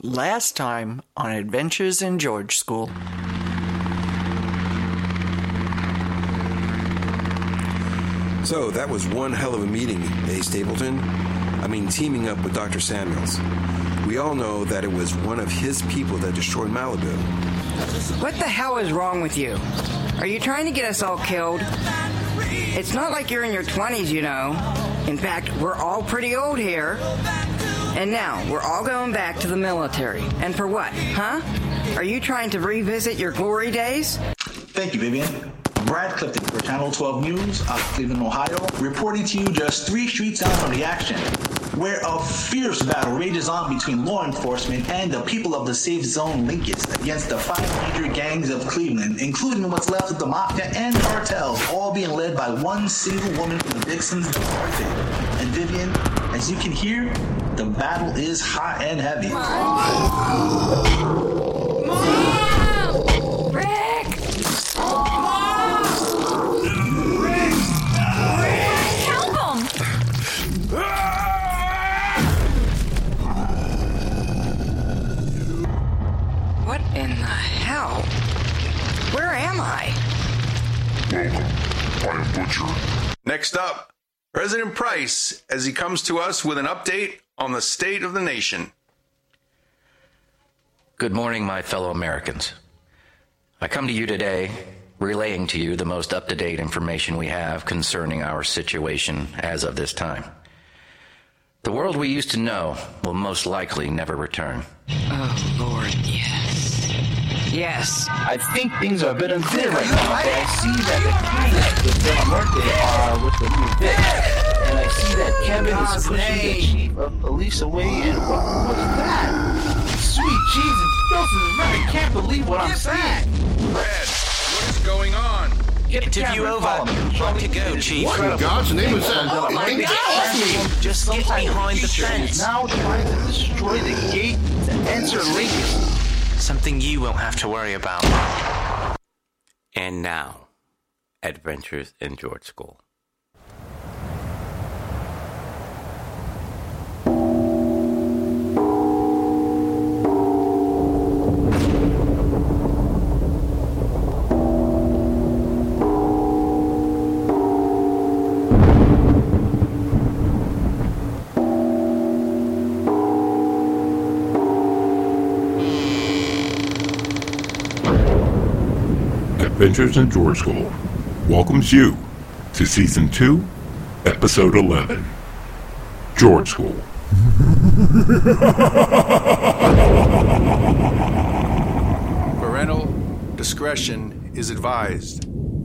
Last time on Adventures in George School. So, that was one hell of a meeting, eh, Stapleton? I mean, teaming up with Dr. Samuels. We all know that it was one of his people that destroyed Malibu. What the hell is wrong with you? Are you trying to get us all killed? It's not like you're in your 20s, you know. In fact, we're all pretty old here. And now, we're all going back to the military. And for what, huh? Are you trying to revisit your glory days? Thank you, Vivian. Brad Clifton for Channel 12 News out of Cleveland, Ohio, reporting to you just 3 streets down from the action, where a fierce battle rages on between law enforcement and the people of the safe zone Lincoln against the 5 major gangs of Cleveland, including what's left of the Mafia and cartels, all being led by one single woman from the Dixons Departed. And Vivian, as you can hear, the battle is hot and heavy. Mom! Rick! Mom! Rick! Help him! What in the hell? Where am I? Welcome. I am Butcher. Next up, President Price, as he comes to us with an update on the state of the nation. Good morning, my fellow Americans. I come to you today relaying to you the most up-to-date information we have concerning our situation as of this time. The world we used to know will most likely never return. Oh, Lord, yes. Yes. I think things are a bit unclear right now, but I see that the candidates with Del Norte are with the new Vic. And I see that Kevin is pushing the chief of police away, and what was that? Sweet Jesus, Joseph, I can't believe what I'm saying. Brad, what is going on? Interview over. Time to go, Chief. What in God's name is that? Oh my Get God. off me! Just get behind the fence. Now trying to destroy the gate to enter Lincoln. Something you won't have to worry about. And now, Adventures in George School. Adventures in George School welcomes you to Season 2, Episode 11, George School. Parental discretion is advised.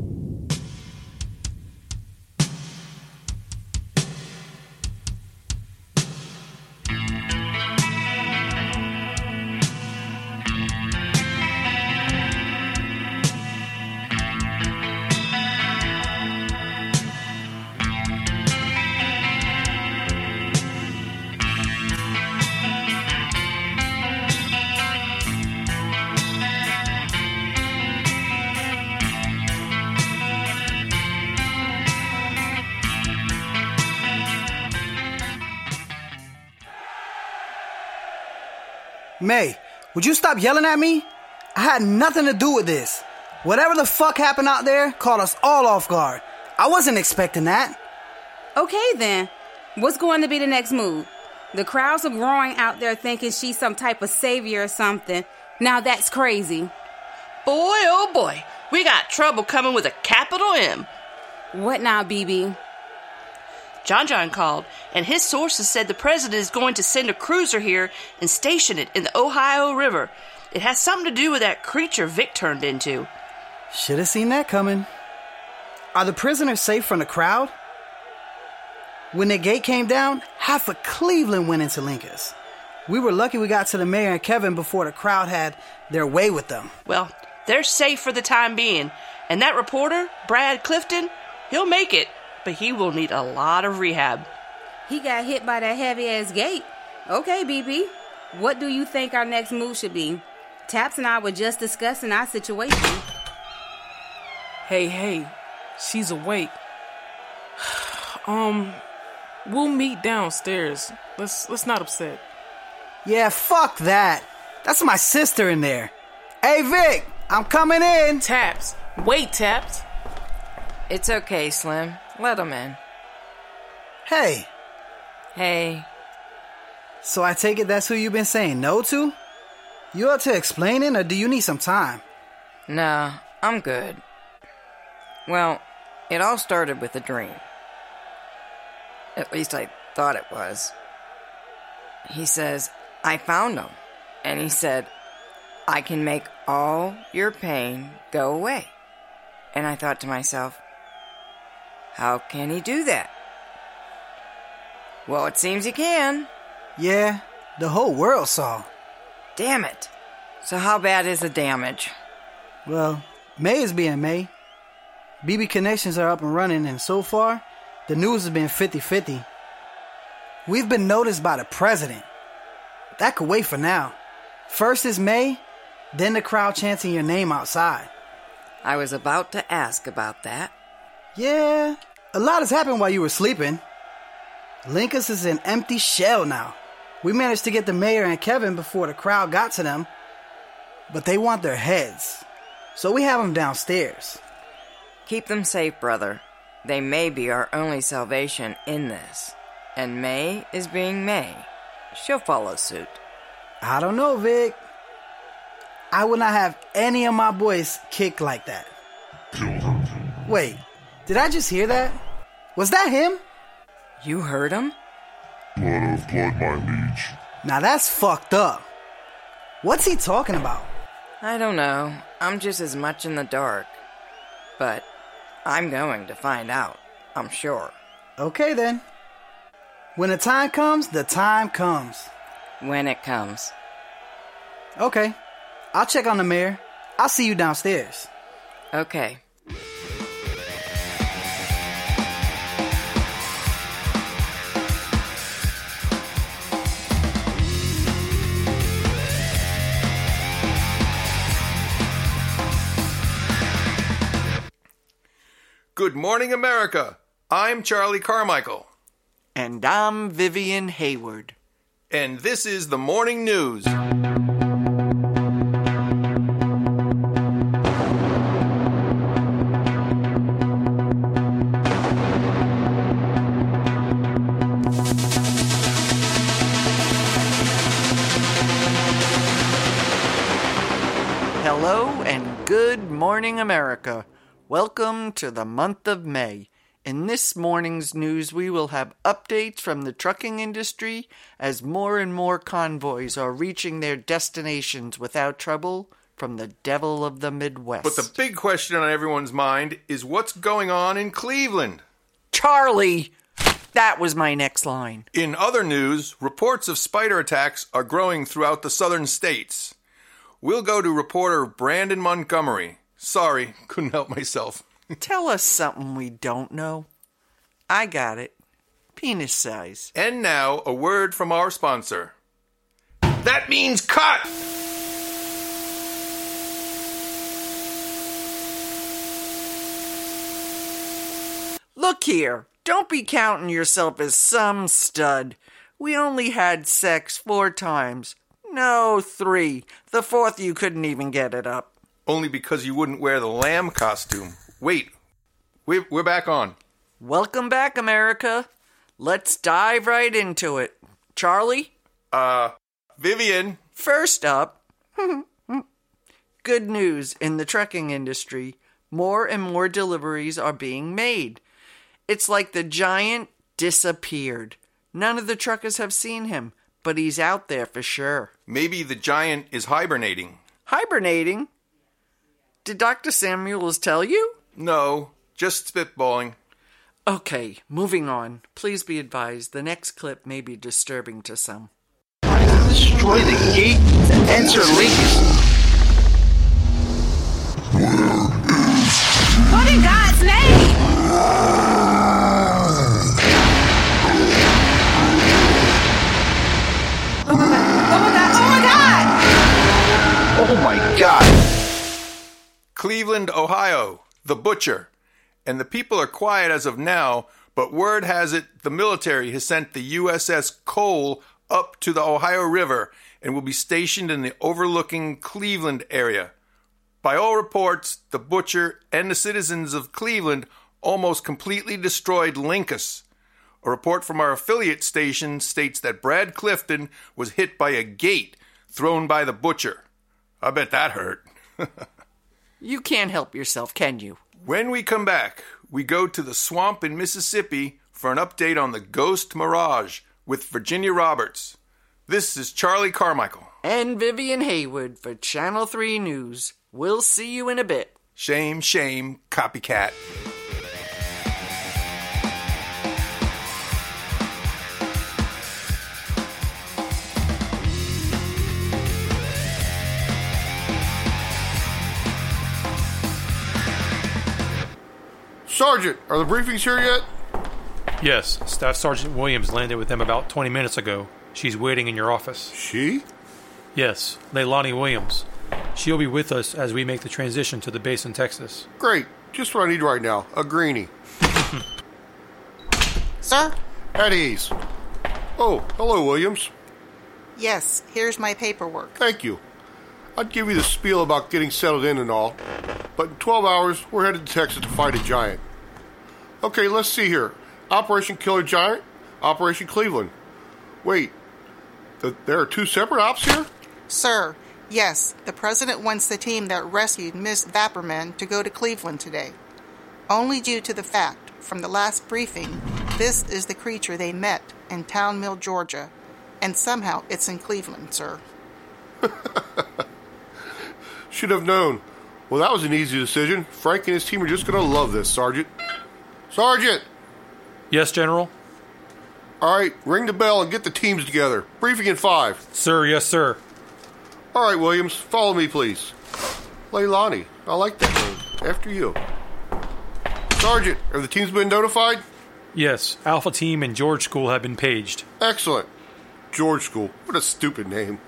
May, would you stop yelling at me? I had nothing to do with this. Whatever the fuck happened out there caught us all off guard. I wasn't expecting that. Okay then, what's going to be the next move? The crowds are growing out there thinking she's some type of savior or something. Now that's crazy. Boy, oh boy, we got trouble coming with a capital M. What now, BB? John called, and his sources said the president is going to send a cruiser here and station it in the Ohio River. It has something to do with that creature Vic turned into. Should have seen that coming. Are the prisoners safe from the crowd? When the gate came down, half of Cleveland went into Lincoln's. We were lucky we got to the mayor and Kevin before the crowd had their way with them. Well, they're safe for the time being, and that reporter, Brad Clifton, he'll make it. But he will need a lot of rehab. He got hit by that heavy-ass gate. Okay, BB. What do you think our next move should be? Taps and I were just discussing our situation. Hey, she's awake. We'll meet downstairs. Let's not upset. Yeah, fuck that. That's my sister in there. Hey, Vic, I'm coming in. Taps. Wait, Taps. It's okay, Slim. Let him in. Hey. Hey. So I take it that's who you've been saying no to? You ought to explain it, or do you need some time? Nah, I'm good. Well, it all started with a dream. At least I thought it was. He says, I found him. And he said, I can make all your pain go away. And I thought to myself, how can he do that? Well, it seems he can. Yeah, the whole world saw. Damn it. So how bad is the damage? Well, May is being May. BB Connections are up and running, and so far, the news has been 50-50. We've been noticed by the president. That could wait for now. First is May, then the crowd chanting your name outside. I was about to ask about that. Yeah, a lot has happened while you were sleeping. Linkus is an empty shell now. We managed to get the mayor and Kevin before the crowd got to them, but they want their heads. So we have them downstairs. Keep them safe, brother. They may be our only salvation in this. And May is being May. She'll follow suit. I don't know, Vic. I would not have any of my boys kicked like that. Wait, did I just hear that? Was that him? You heard him? Blood of blood, my liege. Now that's fucked up. What's he talking about? I don't know. I'm just as much in the dark. But I'm going to find out, I'm sure. Okay then. When the time comes, the time comes. When it comes. Okay. I'll check on the mayor. I'll see you downstairs. Okay. Good morning, America. I'm Charlie Carmichael. And I'm Vivian Hayward. And this is the Morning News. Hello and good morning, America. Welcome to the month of May. In this morning's news, we will have updates from the trucking industry as more and more convoys are reaching their destinations without trouble from the devil of the Midwest. But the big question on everyone's mind is what's going on in Cleveland? Charlie! That was my next line. In other news, reports of spider attacks are growing throughout the southern states. We'll go to reporter Brandon Montgomery. Sorry, couldn't help myself. Tell us something we don't know. I got it. Penis size. And now, a word from our sponsor. That means cut! Look here. Don't be counting yourself as some stud. We only had sex 4 times. No, 3. The 4th you couldn't even get it up. Only because you wouldn't wear the lamb costume. Wait, we're back on. Welcome back, America. Let's dive right into it. Charlie? Vivian. First up, good news in the trucking industry. More and more deliveries are being made. It's like the giant disappeared. None of the truckers have seen him, but he's out there for sure. Maybe the giant is hibernating. Hibernating? Did Dr. Samuels tell you? No, just spitballing. Okay, moving on. Please be advised, the next clip may be disturbing to some. Destroy the gate and enter Lincoln. What in God's name? Oh my God! Oh my God! Oh my God! Cleveland, Ohio, the butcher. And the people are quiet as of now, but word has it the military has sent the USS Cole up to the Ohio River and will be stationed in the overlooking Cleveland area. By all reports, the butcher and the citizens of Cleveland almost completely destroyed Lincus. A report from our affiliate station states that Brad Clifton was hit by a gate thrown by the butcher. I bet that hurt. You can't help yourself, can you? When we come back, we go to the swamp in Mississippi for an update on the Ghost Mirage with Virginia Roberts. This is Charlie Carmichael. And Vivian Haywood for Channel 3 News. We'll see you in a bit. Shame, shame, copycat. Sergeant, are the briefings here yet? Yes, Staff Sergeant Williams landed with them about 20 minutes ago. She's waiting in your office. She? Yes, Leilani Williams. She'll be with us as we make the transition to the base in Texas. Great. Just what I need right now. A greenie. Sir? At ease. Oh, hello, Williams. Yes, here's my paperwork. Thank you. I'd give you the spiel about getting settled in and all, but in 12 hours, we're headed to Texas to fight a giant. Okay, let's see here. Operation Killer Giant, Operation Cleveland. Wait, there are two separate ops here? Sir, yes, the President wants the team that rescued Miss Vapperman to go to Cleveland today. Only due to the fact, from the last briefing, this is the creature they met in Town Mill, Georgia, and somehow it's in Cleveland, sir. Should have known. Well, that was an easy decision. Frank and his team are just going to love this, Sergeant. Sergeant! Yes, General? All right, ring the bell and get the teams together. Briefing in 5. Sir, yes, sir. All right, Williams, follow me, please. Leilani, I like that name. After you. Sergeant, have the teams been notified? Yes, Alpha Team and George School have been paged. Excellent. George School, what a stupid name.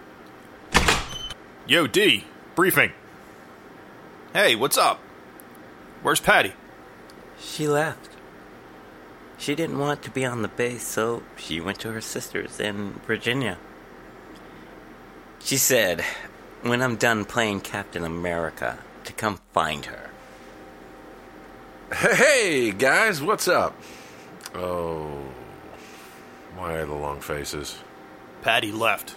Yo, D, briefing. Hey, what's up? Where's Patty? She left. She didn't want to be on the base, so she went to her sister's in Virginia. She said, when I'm done playing Captain America, to come find her. Hey, guys, what's up? Oh, why the long faces? Patty left.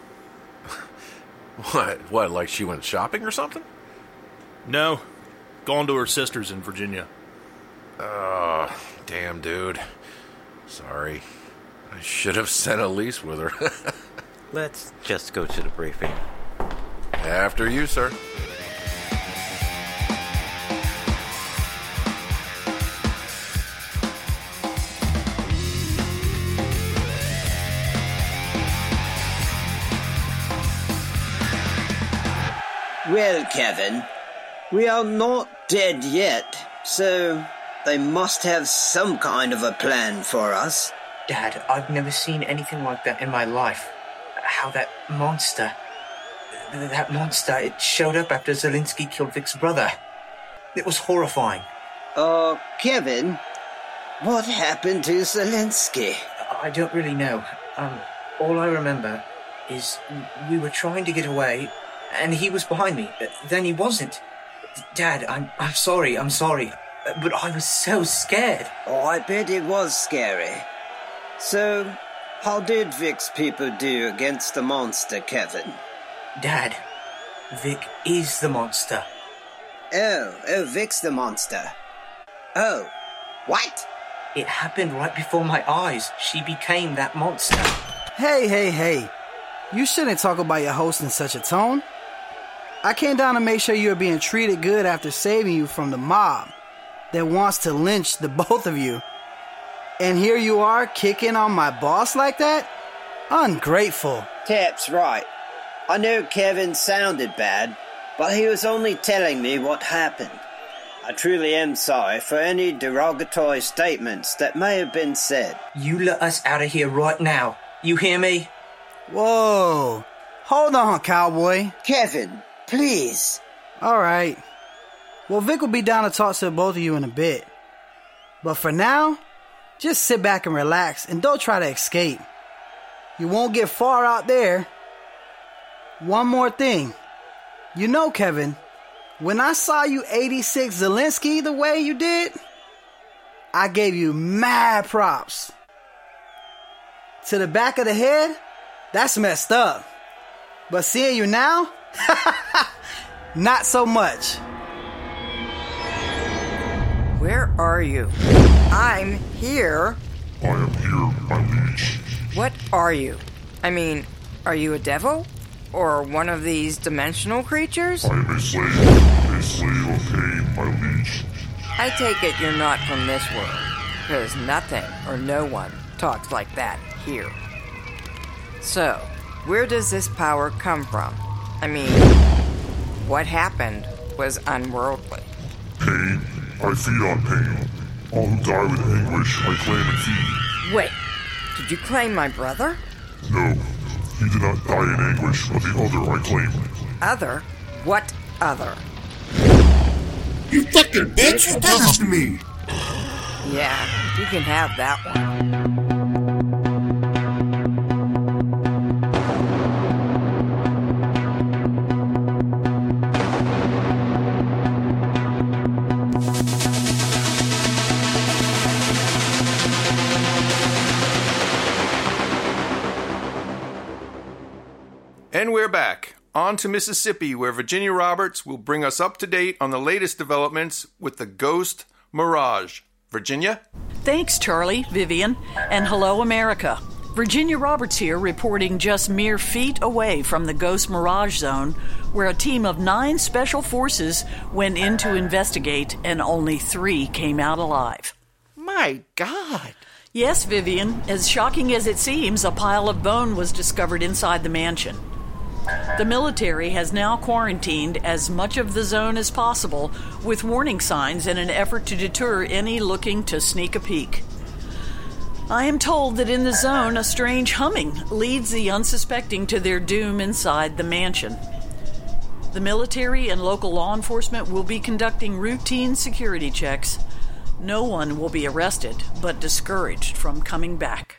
What, like she went shopping or something? No, gone to her sister's in Virginia. Oh, damn, dude. Sorry. I should have sent Elise with her. Let's just go to the briefing. After you, sir. Well, Kevin, we are not dead yet, so they must have some kind of a plan for us. Dad, I've never seen anything like that in my life. How that monster, it showed up after Zelensky killed Vic's brother. It was horrifying. Kevin, what happened to Zelensky? I don't really know. All I remember is we were trying to get away, and he was behind me. Then he wasn't. Dad, I'm sorry, but I was so scared. Oh, I bet it was scary. So, how did Vic's people do against the monster, Kevin? Dad, Vic is the monster. Oh, Vic's the monster. Oh, what? It happened right before my eyes. She became that monster. Hey. You shouldn't talk about your host in such a tone. I came down to make sure you are being treated good after saving you from the mob that wants to lynch the both of you. And here you are kicking on my boss like that? Ungrateful. Tap's right. I know Kevin sounded bad, but he was only telling me what happened. I truly am sorry for any derogatory statements that may have been said. You let us out of here right now. You hear me? Whoa. Hold on, cowboy. Kevin, please. All right. Well, Vic will be down to talk to both of you in a bit. But for now, just sit back and relax and don't try to escape. You won't get far out there. One more thing. You know, Kevin, when I saw you 86 Zelensky the way you did, I gave you mad props. To the back of the head, that's messed up. But seeing you now, not so much. Where are you? I'm here. I am here, my liege. What are you? I mean, are you a devil? Or one of these dimensional creatures? I am a slave of pain, my liege. I take it you're not from this world, because nothing or no one talks like that here. So, where does this power come from? I mean, what happened was unworldly. Pain? I feed on pain. All who die with anguish, I claim and feed. Wait, did you claim my brother? No, he did not die in anguish, but the other I claim. Other? What other? You fucking bitch! You did this to me! Yeah, you can have that one. And we're back. On to Mississippi, where Virginia Roberts will bring us up to date on the latest developments with the Ghost Mirage. Virginia? Thanks, Charlie, Vivian, and hello, America. Virginia Roberts here, reporting just mere feet away from the Ghost Mirage Zone, where a team of 9 special forces went in to investigate, and only 3 came out alive. My God! Yes, Vivian, as shocking as it seems, a pile of bone was discovered inside the mansion. The military has now quarantined as much of the zone as possible with warning signs in an effort to deter any looking to sneak a peek. I am told that in the zone, a strange humming leads the unsuspecting to their doom inside the mansion. The military and local law enforcement will be conducting routine security checks. No one will be arrested, but discouraged from coming back.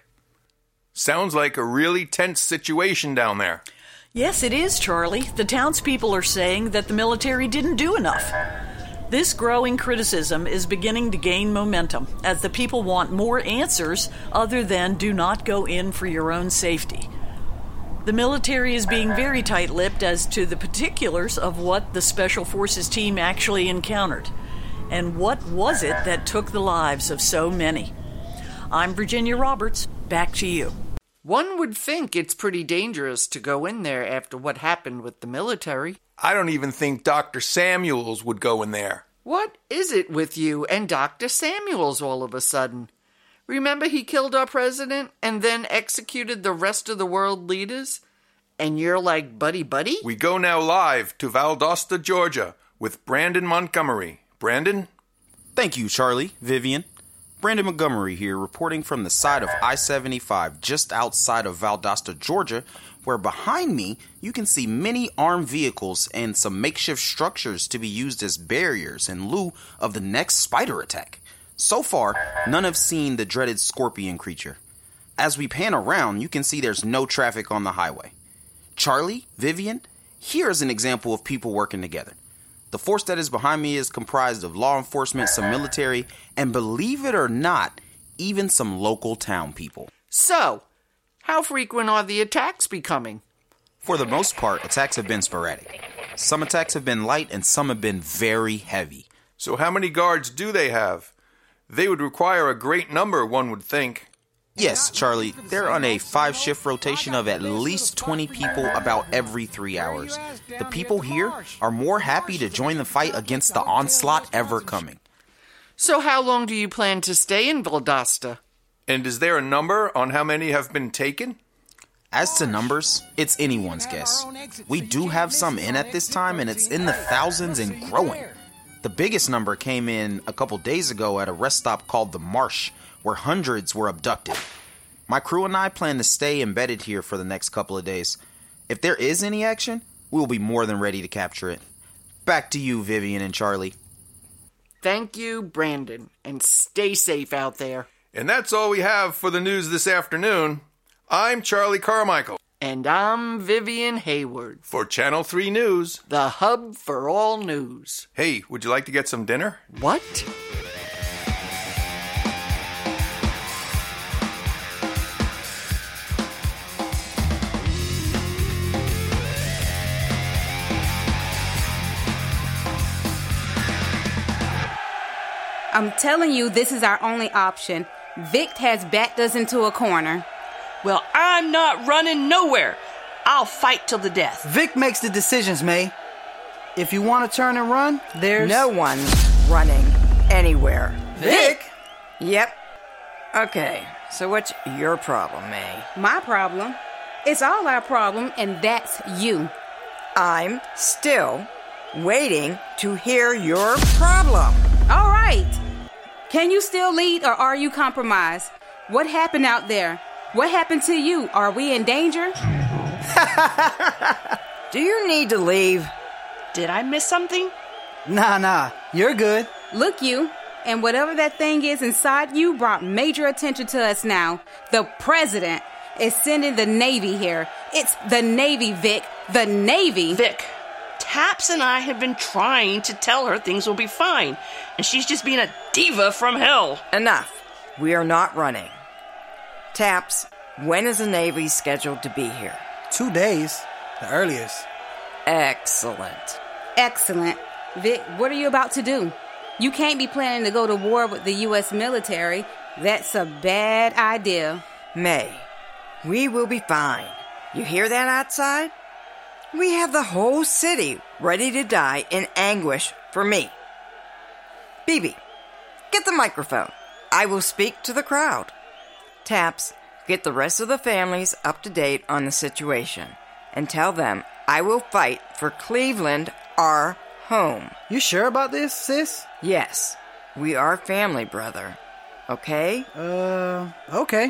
Sounds like a really tense situation down there. Yes, it is, Charlie. The townspeople are saying that the military didn't do enough. This growing criticism is beginning to gain momentum as the people want more answers other than do not go in for your own safety. The military is being very tight-lipped as to the particulars of what the Special Forces team actually encountered. And what was it that took the lives of so many? I'm Virginia Roberts. Back to you. One would think it's pretty dangerous to go in there after what happened with the military. I don't even think Dr. Samuels would go in there. What is it with you and Dr. Samuels all of a sudden? Remember he killed our president and then executed the rest of the world leaders? And you're like buddy-buddy? We go now live to Valdosta, Georgia, with Brandon Montgomery. Brandon? Thank you, Charlie, Vivian. Brandon Montgomery here, reporting from the side of I-75 just outside of Valdosta, Georgia, where behind me you can see many armed vehicles and some makeshift structures to be used as barriers in lieu of the next spider attack. So far, none have seen the dreaded scorpion creature. As we pan around, you can see there's no traffic on the highway. Charlie, Vivian, here's an example of people working together. The force that is behind me is comprised of law enforcement, some military, and believe it or not, even some local town people. So, how frequent are the attacks becoming? For the most part, attacks have been sporadic. Some attacks have been light and some have been very heavy. So how many guards do they have? They would require a great number, one would think. Yes, Charlie, they're on a 5-shift rotation of at least 20 people about every 3 hours. The people here are more happy to join the fight against the onslaught ever coming. So how long do you plan to stay in Valdosta? And is there a number on how many have been taken? As to numbers, it's anyone's guess. We do have some in at this time, and it's in the thousands and growing. The biggest number came in a couple days ago at a rest stop called The Marsh, where hundreds were abducted. My crew and I plan to stay embedded here for the next couple of days. If there is any action, we'll be more than ready to capture it. Back to you, Vivian and Charlie. Thank you, Brandon, and stay safe out there. And that's all we have for the news this afternoon. I'm Charlie Carmichael. And I'm Vivian Hayward. For Channel 3 News. The hub for all news. Hey, would you like to get some dinner? What? I'm telling you, this is our only option. Vic has backed us into a corner. Well, I'm not running nowhere. I'll fight till the death. Vic makes the decisions, May. If you want to turn and run, there's... No one's running anywhere. Vic? Yep. Okay, so what's your problem, May? My problem? It's all our problem, and that's you. I'm still waiting to hear your problem. All right. Can you still lead, or are you compromised? What happened out there? What happened to you? Are we in danger? Do you need to leave? Did I miss something? Nah. You're good. Look, you. And whatever that thing is inside you brought major attention to us now. The president is sending the Navy here. It's the Navy, Vic. The Navy. Vic, Taps and I have been trying to tell her things will be fine, and she's just being a diva from hell. Enough. We are not running. Taps, when is the Navy scheduled to be here? 2 days. The earliest. Excellent. Excellent. Vic, what are you about to do? You can't be planning to go to war with the U.S. military. That's a bad idea. May, we will be fine. You hear that outside? We have the whole city ready to die in anguish for me. BB, get the microphone. I will speak to the crowd. Taps, get the rest of the families up to date on the situation and tell them I will fight for Cleveland, our home. You sure about this, sis? Yes. We are family, brother. Okay? Okay.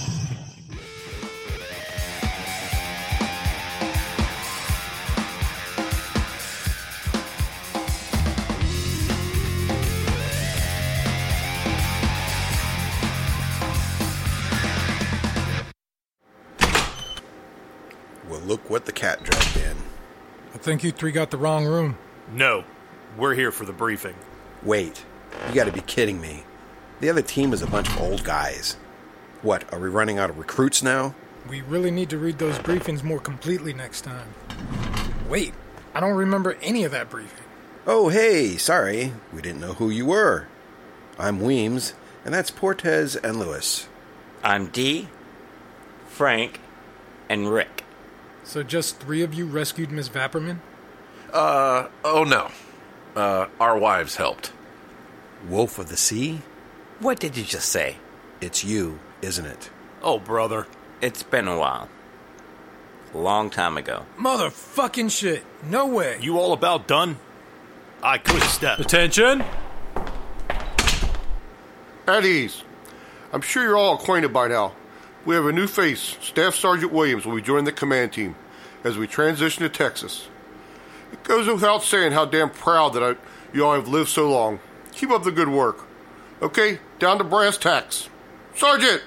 Well, look what the cat dragged in. I think you three got the wrong room. No, we're here for the briefing. Wait, you gotta be kidding me. The other team is a bunch of old guys. What, are we running out of recruits now? We really need to read those briefings more completely next time. Wait, I don't remember any of that briefing. Oh, hey, sorry. We didn't know who you were. I'm Weems, and that's Portez and Lewis. I'm Dee, Frank, and Rick. So just 3 of you rescued Miss Vapperman? Oh no. Our wives helped. Wolf of the Sea? What did you just say? It's you, isn't it? Oh, brother. It's been a while. A long time ago. Motherfucking shit. No way. You all about done? I could step. Attention! At ease. I'm sure you're all acquainted by now. We have a new face. Staff Sergeant Williams will be joining the command team as we transition to Texas. It goes without saying how damn proud that you all have lived so long. Keep up the good work. Okay, down to brass tacks. Sergeant!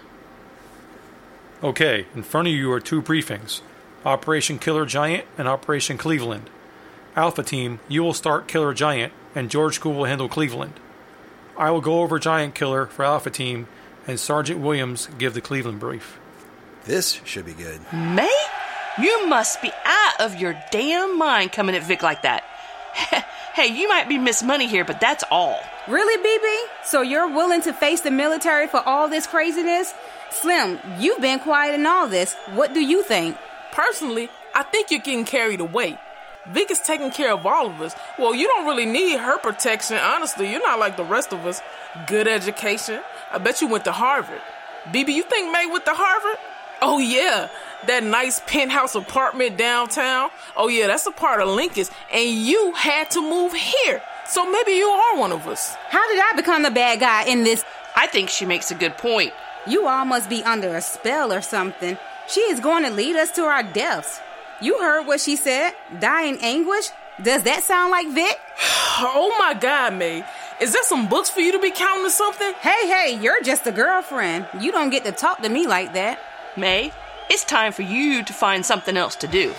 Okay, in front of you are 2 briefings. Operation Killer Giant and Operation Cleveland. Alpha Team, you will start Killer Giant, and George School will handle Cleveland. I will go over Giant Killer for Alpha Team, and Sergeant Williams give the Cleveland brief. This should be good. May? You must be out of your damn mind coming at Vic like that. Hey, you might be Miss Money here, but that's all. Really, BB? So you're willing to face the military for all this craziness? Slim, you've been quiet in all this. What do you think? Personally, I think you're getting carried away. Vic is taking care of all of us. Well, you don't really need her protection, honestly. You're not like the rest of us. Good education. I bet you went to Harvard. BB, you think May went to Harvard? Oh, yeah. That nice penthouse apartment downtown. Oh, yeah, that's a part of Lincoln's. And you had to move here. So maybe you are one of us. How did I become the bad guy in this? I think she makes a good point. You all must be under a spell or something. She is going to lead us to our deaths. You heard what she said. Die in anguish? Does that sound like Vic? Oh, my God, May. Is there some books for you to be counting or something? Hey, you're just a girlfriend. You don't get to talk to me like that. May, it's time for you to find something else to do.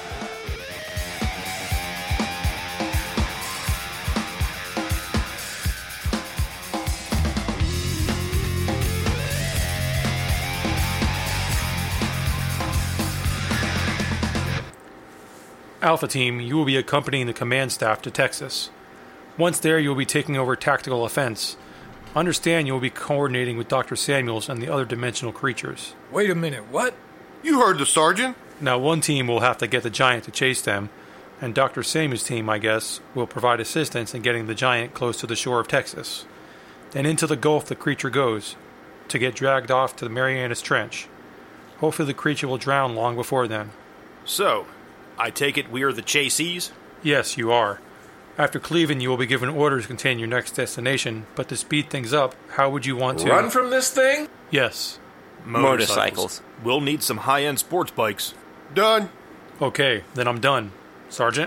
Alpha Team, you will be accompanying the command staff to Texas. Once there, you will be taking over tactical offense. Understand you will be coordinating with Dr. Samuels and the other dimensional creatures. Wait a minute, what? You heard the sergeant. Now, one team will have to get the giant to chase them, and Dr. Samuels' team, I guess, will provide assistance in getting the giant close to the shore of Texas. Then into the Gulf the creature goes, to get dragged off to the Marianas Trench. Hopefully the creature will drown long before then. So, I take it we are the chasees? Yes, you are. After Cleveland, you will be given orders to contain your next destination, but to speed things up, how would you want to... Run from this thing? Yes. Motorcycles. We'll need some high-end sports bikes. Done. Okay, then I'm done. Sergeant?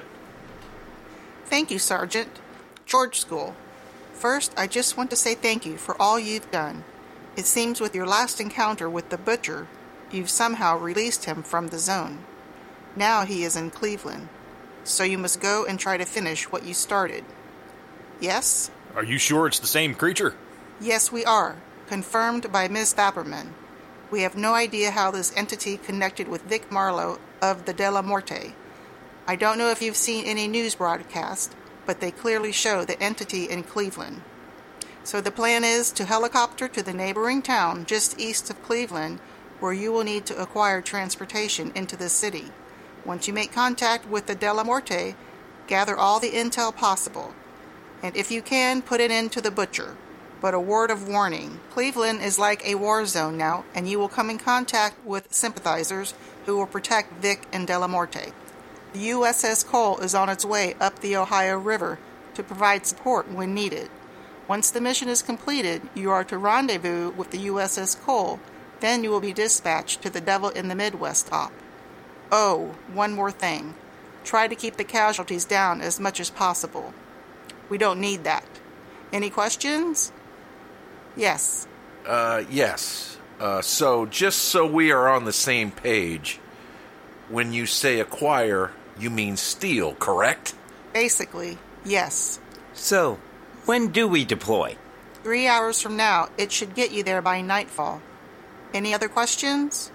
Thank you, Sergeant. George School. First, I just want to say thank you for all you've done. It seems with your last encounter with the Butcher, you've somehow released him from the zone. Now he is in Cleveland, so you must go and try to finish what you started. Yes? Are you sure it's the same creature? Yes, we are. Confirmed by Ms. Fapperman. We have no idea how this entity connected with Vic Marlowe of the De La Morte. I don't know if you've seen any news broadcast, but they clearly show the entity in Cleveland. So the plan is to helicopter to the neighboring town just east of Cleveland, where you will need to acquire transportation into the city. Once you make contact with the De La Morte, gather all the intel possible. And if you can, put it into the Butcher. But a word of warning, Cleveland is like a war zone now, and you will come in contact with sympathizers who will protect Vic and De La Morte. The USS Cole is on its way up the Ohio River to provide support when needed. Once the mission is completed, you are to rendezvous with the USS Cole. Then you will be dispatched to the Devil in the Midwest op. Oh, one more thing. Try to keep the casualties down as much as possible. We don't need that. Any questions? Yes. Yes. So, just so we are on the same page, when you say acquire, you mean steal, correct? Basically, yes. So, when do we deploy? 3 hours from now. It should get you there by nightfall. Any other questions?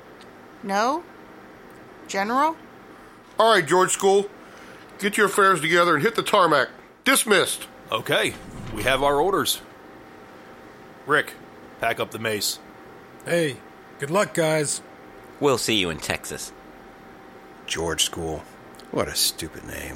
No? General? All right, George School. Get your affairs together and hit the tarmac. Dismissed. Okay, we have our orders. Rick, pack up the mace. Hey, good luck, guys. We'll see you in Texas. George School. What a stupid name.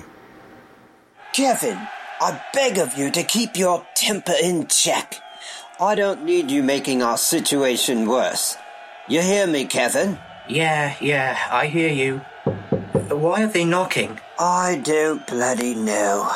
Kevin, I beg of you to keep your temper in check. I don't need you making our situation worse. You hear me, Kevin? Yeah, I hear you. Why are they knocking? I don't bloody know.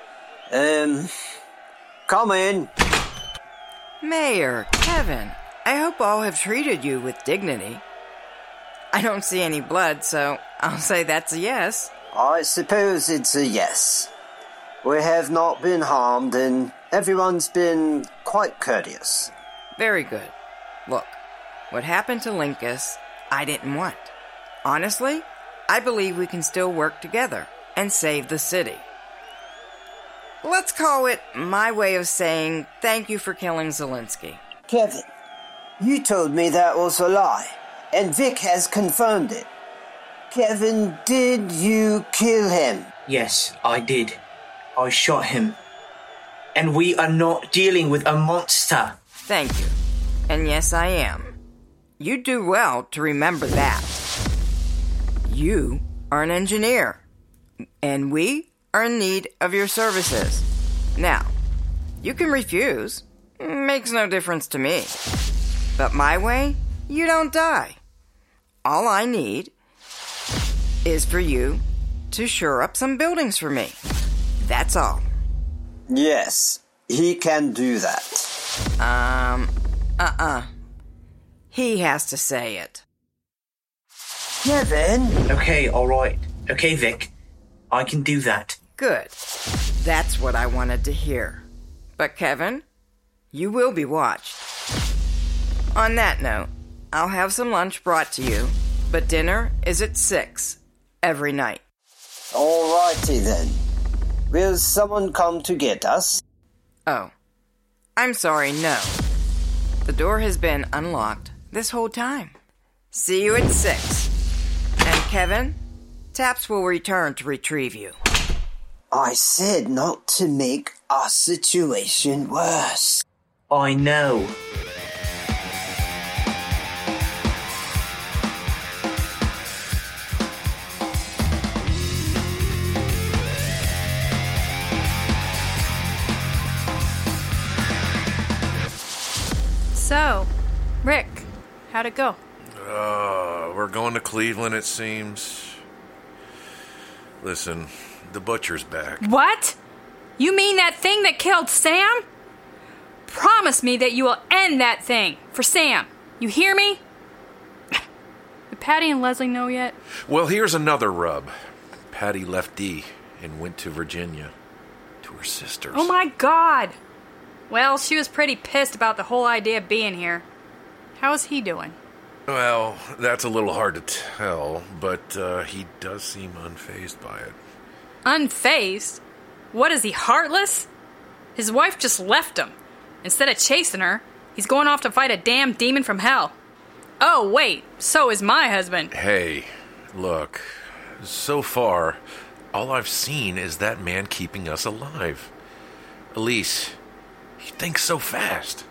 Come in. Mayor, Kevin, I hope all have treated you with dignity. I don't see any blood, so I'll say that's a yes. I suppose it's a yes. We have not been harmed, and everyone's been quite courteous. Very good. Look, what happened to Linkus, I didn't want. Honestly, I believe we can still work together and save the city. Let's call it my way of saying thank you for killing Zelensky. Kevin, you told me that was a lie, and Vic has confirmed it. Kevin, did you kill him? Yes, I did. I shot him. And we are not dealing with a monster. Thank you. And yes, I am. You do well to remember that. You are an engineer, and we are in need of your services. Now, you can refuse. Makes no difference to me. But my way, you don't die. All I need is for you to shore up some buildings for me. That's all. Yes, he can do that. He has to say it. Kevin? Okay, alright. Okay, Vic. I can do that. Good. That's what I wanted to hear. But Kevin, you will be watched. On that note, I'll have some lunch brought to you, But dinner is at 6 every night. Alrighty then. Will someone come to get us? Oh, I'm sorry, no. The door has been unlocked this whole time. See you at 6. And Kevin, Taps will return to retrieve you. I said not to make our situation worse. I know. So, Rick, how'd it go? We're going to Cleveland, it seems. Listen, the butcher's back. What? You mean that thing that killed Sam? Promise me that you will end that thing for Sam. You hear me? Did Patty and Leslie know yet? Well, here's another rub. Patty left Dee and went to Virginia to her sisters. Oh my God! Well, she was pretty pissed about the whole idea of being here. How is he doing? Well, that's a little hard to tell, but he does seem unfazed by it. Unfazed? What is he, heartless? His wife just left him. Instead of chasing her, he's going off to fight a damn demon from hell. Oh, wait, so is my husband. Hey, look, so far, all I've seen is that man keeping us alive. Elise, he thinks so fast.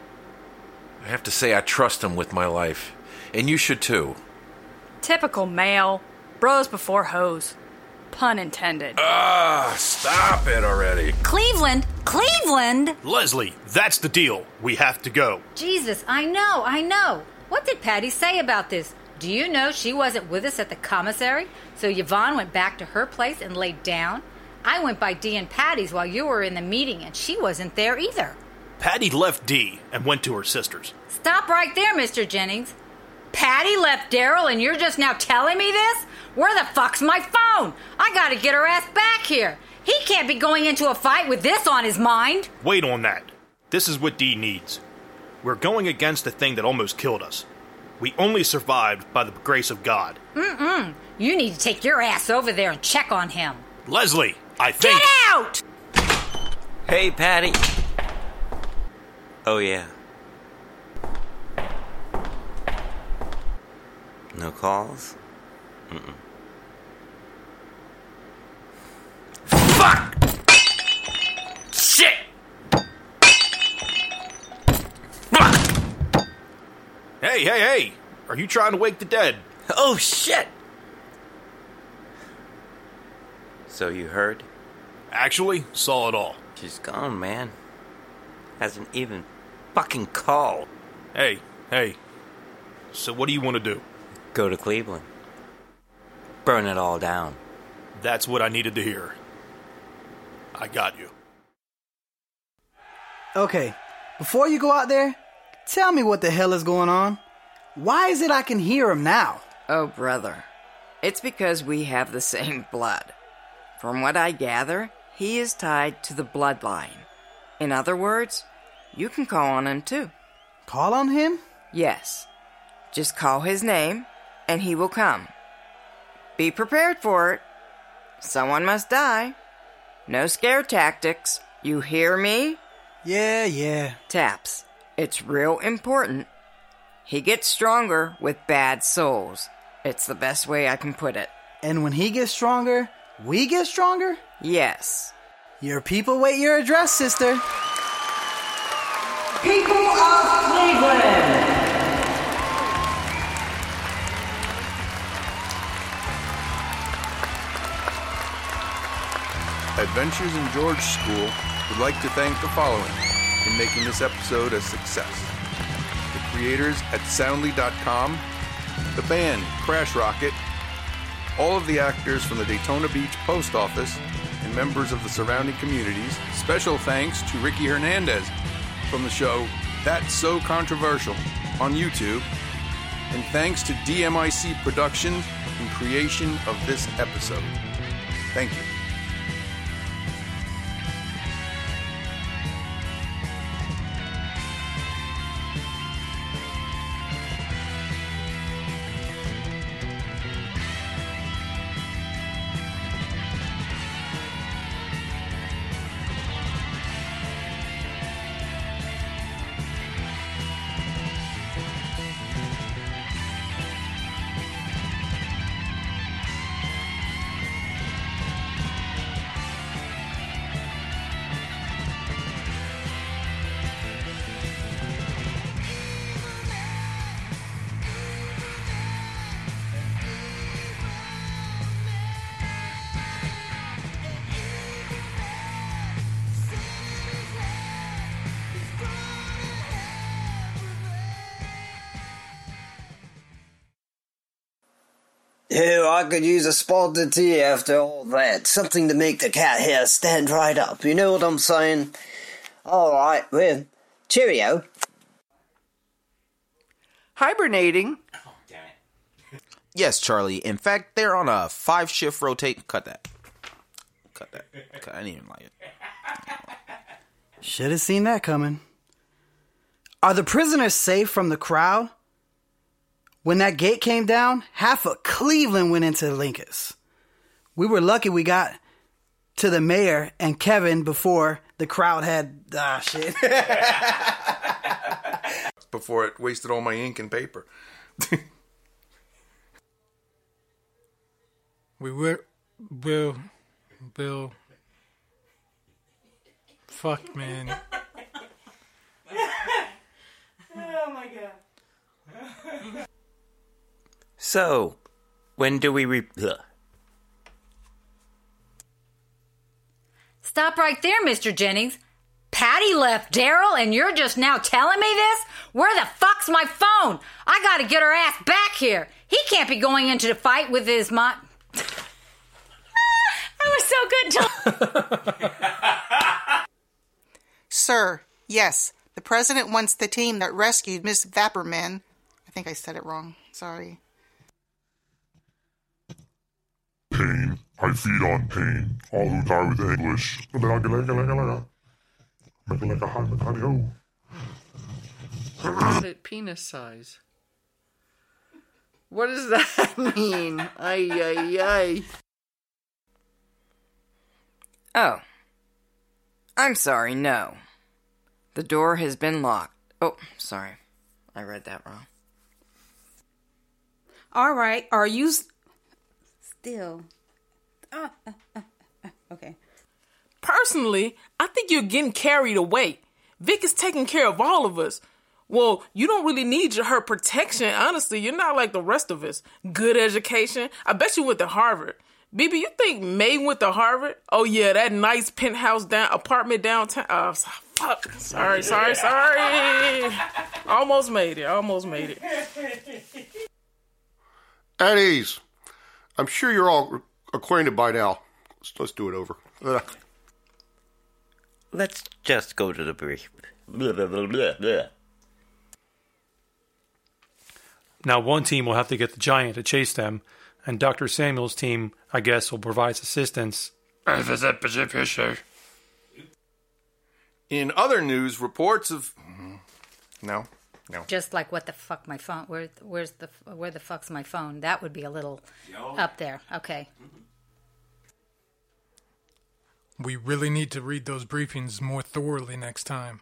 I have to say I trust him with my life, and you should too. Typical male. Bros before hoes. Pun intended. Stop it already. Cleveland? Cleveland? Leslie, that's the deal. We have to go. Jesus, I know. What did Patty say about this? Do you know she wasn't with us at the commissary? So Yvonne went back to her place and laid down? I went by Dee and Patty's while you were in the meeting, and she wasn't there either. Patty left Dee and went to her sisters. Stop right there, Mr. Jennings. Patty left Daryl and you're just now telling me this? Where the fuck's my phone? I gotta get her ass back here. He can't be going into a fight with this on his mind. Wait on that. This is what Dee needs. We're going against the thing that almost killed us. We only survived by the grace of God. You need to take your ass over there and check on him. Leslie, I think... Get out! Hey, Patty. Oh, yeah. No calls? Fuck! Shit! Fuck! Hey! Are you trying to wake the dead? Oh, shit! So you heard? Actually, saw it all. She's gone, man. Hasn't even fucking called. Hey. So what do you want to do? Go to Cleveland. Burn it all down. That's what I needed to hear. I got you. Okay, before you go out there, tell me what the hell is going on. Why is it I can hear him now? Oh, brother. It's because we have the same blood. From what I gather, he is tied to the bloodline. In other words, you can call on him too. Call on him? Yes. Just call his name, and he will come. Be prepared for it. Someone must die. No scare tactics. You hear me? Yeah. Taps. It's real important. He gets stronger with bad souls. It's the best way I can put it. And when he gets stronger, we get stronger? Yes. Your people wait your address, sister. People of Cleveland! Adventures in George School would like to thank the following in making this episode a success. The creators at Soundly.com, the band Crash Rocket, all of the actors from the Daytona Beach Post Office, and members of the surrounding communities. Special thanks to Ricky Hernandez from the show That's So Controversial on YouTube. And thanks to DMIC Productions in creation of this episode. Thank you. Oh, I could use a spot of tea after all that. Something to make the cat hair stand right up. You know what I'm saying? All right, well, cheerio. Hibernating? Yes, Charlie. In fact, they're on a 5-shift rotate. Cut that. I didn't even like it. Should have seen that coming. Are the prisoners safe from the crowd? When that gate came down, half of Cleveland went into Lincus. We were lucky we got to the mayor and Kevin before the crowd had... shit. Before it wasted all my ink and paper. We were... Bill... Fuck, man. Oh my god. So, when do we Stop right there, Mr. Jennings. Patty left Daryl and you're just now telling me this? Where the fuck's my phone? I gotta get her ass back here. He can't be going into the fight with his I was so good till... Sir, yes, the president wants the team that rescued Miss Vapperman. I think I said it wrong. Sorry. Pain. I feed on pain. All who die with English. Is it penis size? What does that mean? Ay, ay, ay. Oh. I'm sorry, no. The door has been locked. Oh, sorry. I read that wrong. All right, are you still... okay. Personally, I think you're getting carried away. Vic is taking care of all of us. Well, you don't really need her protection. Honestly, you're not like the rest of us. Good education. I bet you went to Harvard. BB, you think May went to Harvard? Oh, yeah, that nice penthouse apartment downtown. Oh, fuck. Sorry. Almost made it. At ease. I'm sure you're all acquainted by now. Let's do it over. Let's just go to the brief. Blah, blah, blah, blah, blah. Now one team will have to get the giant to chase them, and Dr. Samuel's team, I guess, will provide assistance. In other news, reports of... No. Just like what the fuck my phone... Where the fuck's my phone? That would be a little up there. Okay. We really need to read those briefings more thoroughly next time.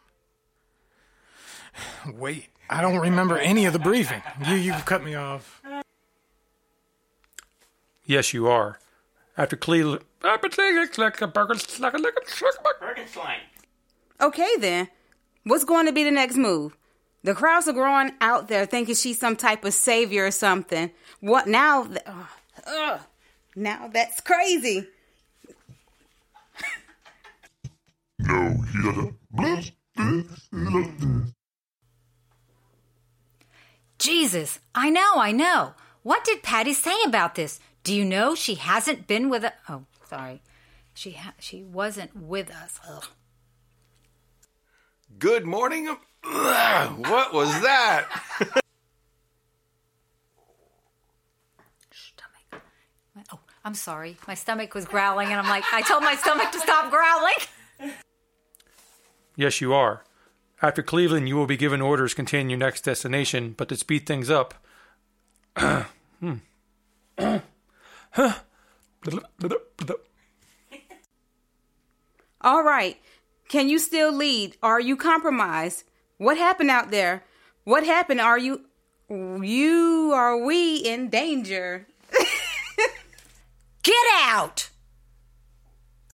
Wait, I don't remember any of the briefing. You cut me off. Yes, you are. After Cleveland... Okay, then. What's going to be the next move? The crowds are growing out there thinking she's some type of savior or something. What now? Now that's crazy. No, he doesn't. Jesus, I know. What did Patty say about this? Do you know she hasn't been with us? Oh, sorry. She wasn't with us. Ugh. Good morning. What was that? Oh, I'm sorry. My stomach was growling, and I'm like, I told my stomach to stop growling. Yes, you are. After Cleveland, you will be given orders containing your next destination, but to speed things up... All right. Can you still lead? Are you compromised? What happened out there? What happened? Are we in danger? Get out!